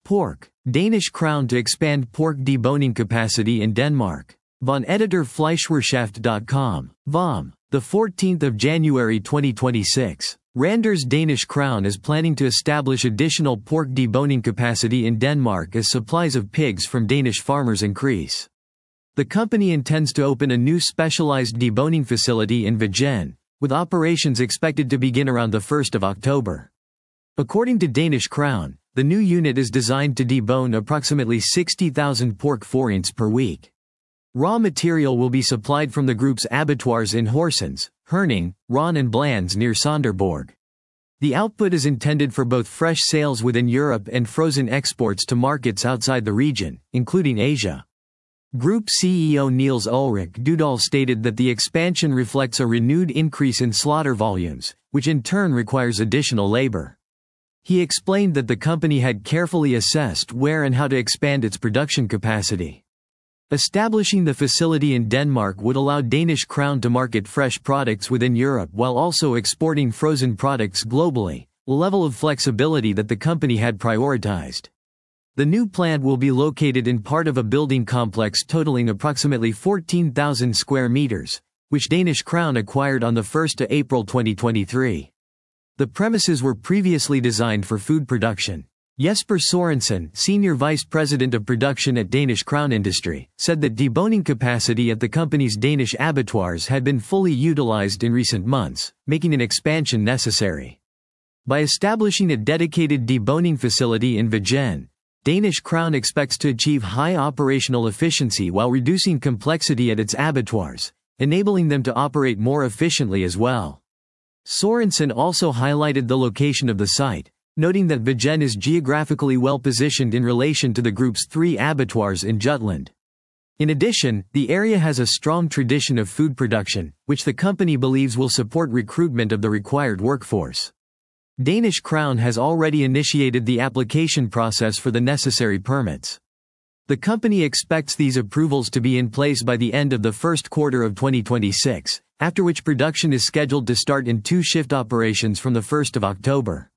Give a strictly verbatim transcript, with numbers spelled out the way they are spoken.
Pork. Danish Crown to expand pork deboning capacity in Denmark. Von Editor Fleischwirtschaft dot com. V O M. The fourteenth of January twenty twenty-six. Randers Danish Crown is planning to establish additional pork deboning capacity in Denmark as supplies of pigs from Danish farmers increase. The company intends to open a new specialized deboning facility in Vigen, with operations expected to begin around the first of October. According to Danish Crown, the new unit is designed to debone approximately sixty thousand pork forints per week. Raw material will be supplied from the group's abattoirs in Horsens, Herning, Ron and Blands near Sonderborg. The output is intended for both fresh sales within Europe and frozen exports to markets outside the region, including Asia. Group C E O Niels Ulrik Dudal stated that the expansion reflects a renewed increase in slaughter volumes, which in turn requires additional labor. He explained that the company had carefully assessed where and how to expand its production capacity. Establishing the facility in Denmark would allow Danish Crown to market fresh products within Europe while also exporting frozen products globally, a level of flexibility that the company had prioritized. The new plant will be located in part of a building complex totaling approximately fourteen thousand square meters, which Danish Crown acquired on the first of April twenty twenty-three. The premises were previously designed for food production. Jesper Sorensen, Senior Vice President of Production at Danish Crown Industry, said that deboning capacity at the company's Danish abattoirs had been fully utilized in recent months, making an expansion necessary. By establishing a dedicated deboning facility in Vigen, Danish Crown expects to achieve high operational efficiency while reducing complexity at its abattoirs, enabling them to operate more efficiently as well. Sorensen also highlighted the location of the site, noting that Vigen is geographically well positioned in relation to the group's three abattoirs in Jutland. In addition, the area has a strong tradition of food production, which the company believes will support recruitment of the required workforce. Danish Crown has already initiated the application process for the necessary permits. The company expects these approvals to be in place by the end of the first quarter of twenty twenty-six, after which production is scheduled to start in two-shift operations from the first of October.